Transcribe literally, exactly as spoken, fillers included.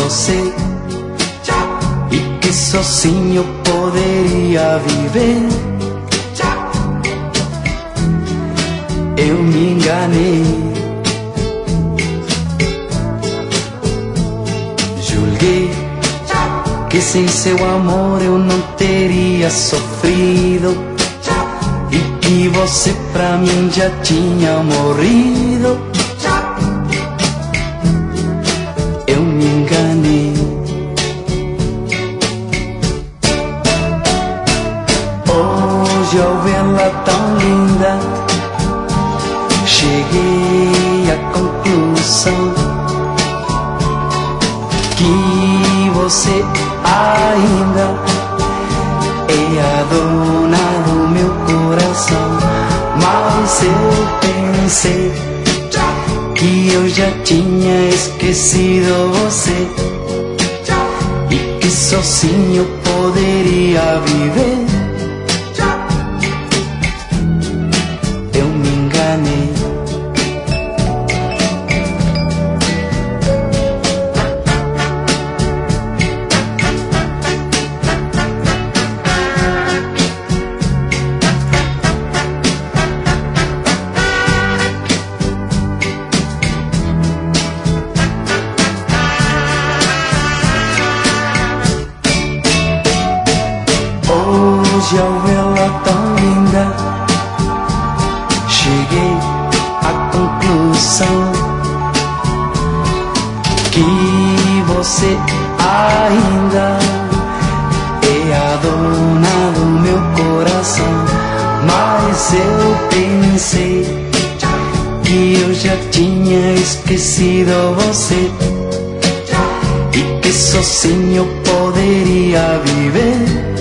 você e que sozinho poderia viver. Eu me enganei, julguei que sem seu amor eu não teria sofrido e que você pra mim já tinha morrido. Eu me enganei. Hoje ao vê-la tão linda, cheguei à conclusão que você ainda é a dona do meu coração. Mas eu pensei que eu já tinha esquecido você e que sozinho poderia viver. Eu me enganei. Hoje ao vê-la tão linda, cheguei à conclusão que você ainda é a dona do meu coração. Mas eu pensei que eu já tinha esquecido você e que sozinho poderia viver.